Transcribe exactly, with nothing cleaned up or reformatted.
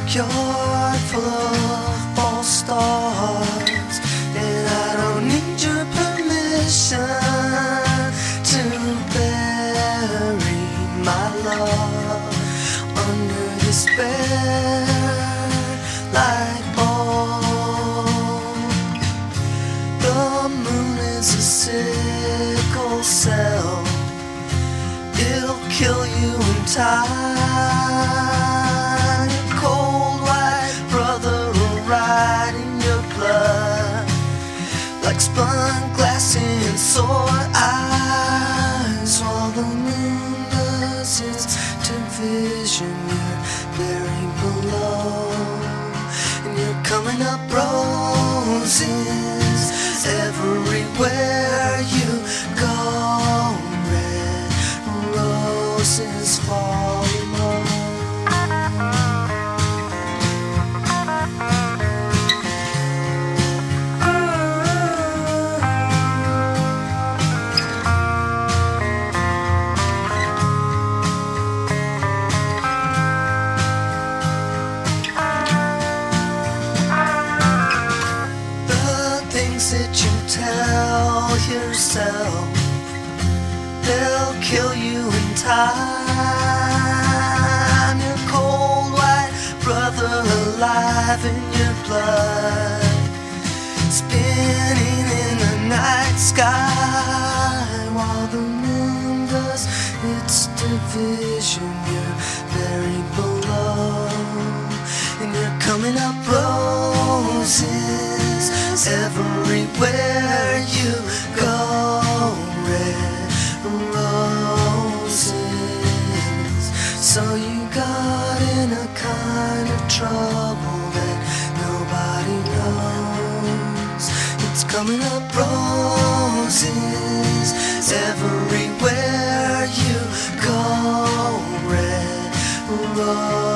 backyard full of false stars, and I don't need your permission to bury my love under this bare light bulb. The moon is a sickle cell, it'll kill you in time. Your cold white brother will ride in your blood like spun glass in sore eyes, while the moon does its division. You're buried below, and you're coming up roses everywhere you go. Red roses falling low. That you tell yourself, they'll kill you in time. Your cold white brother alive in your blood, spinning in the night sky, while the moon does its division. You're buried below, and you're coming up roses everywhere you go. Red roses. So you got in a kind of trouble that nobody knows. It's coming up roses everywhere you go. Red roses.